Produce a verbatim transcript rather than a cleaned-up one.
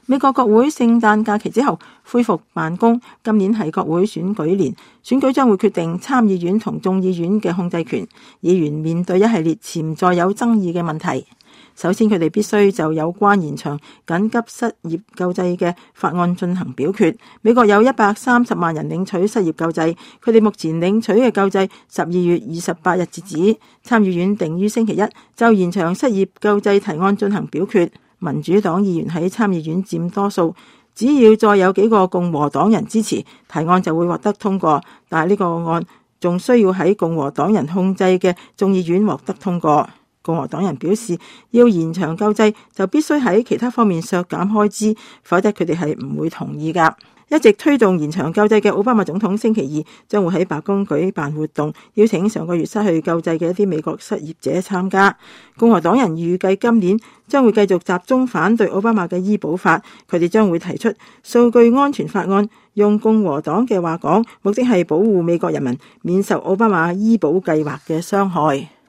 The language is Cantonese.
美國國會聖誕假期之後恢復辦公，今年係國會選舉年，選舉將會決定參議院同眾議院嘅控制權。議員面對一系列潛在有爭議嘅問題。首先，佢哋必須就有關延長緊急失業救濟嘅法案進行表決。美國有一百三十萬人領取失業救濟，佢哋目前領取嘅救濟十二月二十八日截止。參議院定於星期一就延長失業救濟提案進行表決。民主黨議員喺參議院佔多數，只要再有幾個共和黨人支持，提案就會獲得通過。但係呢個案仲需要喺共和黨人控制嘅眾議院獲得通過。共和黨人表示，要延長救濟就必須喺其他方面削減開支，否則佢哋係唔會同意㗎。一直推動延長救濟嘅奧巴馬總統星期二將會喺白宮舉辦活動，邀請上個月失去救濟嘅一啲美國失業者參加。共和黨人預計今年將會繼續集中反對奧巴馬嘅醫保法，佢哋將會提出數據安全法案。用共和黨嘅話講，目的係保護美國人民免受奧巴馬醫保計劃嘅傷害。